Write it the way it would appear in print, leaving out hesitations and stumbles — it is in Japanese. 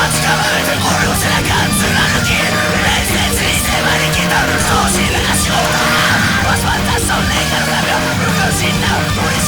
捕まえて俺の背中貫き面接に迫り来たる調子なしを忘れたそれから壁を無口な